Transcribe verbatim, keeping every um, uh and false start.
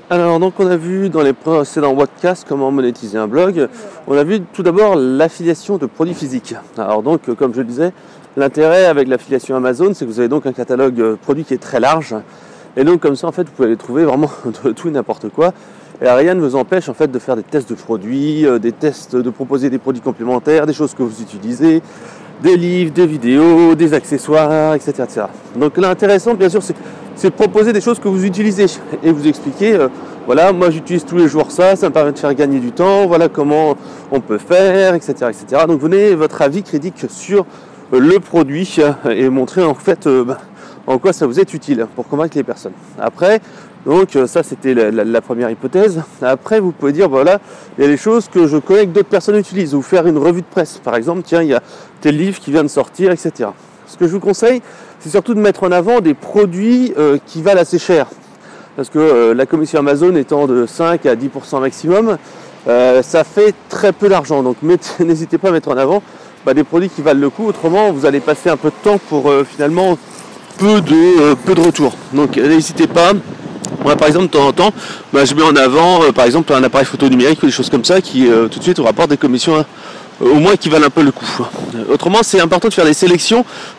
Alors donc on a vu dans les précédents podcasts comment monétiser un blog. On a vu tout d'abord l'affiliation de produits physiques. Alors donc comme je le disais, l'intérêt avec l'affiliation Amazon, c'est que vous avez donc un catalogue produit qui est très large. Et donc comme ça en fait vous pouvez les trouver vraiment de tout et n'importe quoi. Et rien ne vous empêche en fait de faire des tests de produits, des tests de proposer des produits complémentaires, des choses que vous utilisez, des livres, des vidéos, des accessoires, et cetera et cetera. Donc l'intéressant bien sûr c'est c'est proposer des choses que vous utilisez et vous expliquer, euh, voilà, moi j'utilise tous les jours ça, ça me permet de faire gagner du temps, voilà comment on peut faire, et cetera et cetera. Donc vous donnez votre avis critique sur euh, le produit euh, et montrer en fait euh, bah, en quoi ça vous est utile pour convaincre les personnes. Après, donc euh, ça c'était la, la, la première hypothèse. Après vous pouvez dire, voilà, il y a des choses que je connais que d'autres personnes utilisent, ou faire une revue de presse, par exemple, tiens, il y a tel livre qui vient de sortir, et cetera. Ce que je vous conseille, c'est surtout de mettre en avant des produits euh, qui valent assez cher. Parce que euh, la commission Amazon étant de cinq à dix pour cent maximum, euh, ça fait très peu d'argent. Donc mettez, n'hésitez pas à mettre en avant bah, des produits qui valent le coup. Autrement, vous allez passer un peu de temps pour euh, finalement peu de, euh, peu de retour. Donc n'hésitez pas. Moi, par exemple, de temps en temps, bah, je mets en avant euh, par exemple un appareil photo numérique ou des choses comme ça qui euh, tout de suite vous rapportent des commissions euh, au moins qui valent un peu le coup. Autrement, c'est important de faire des sélections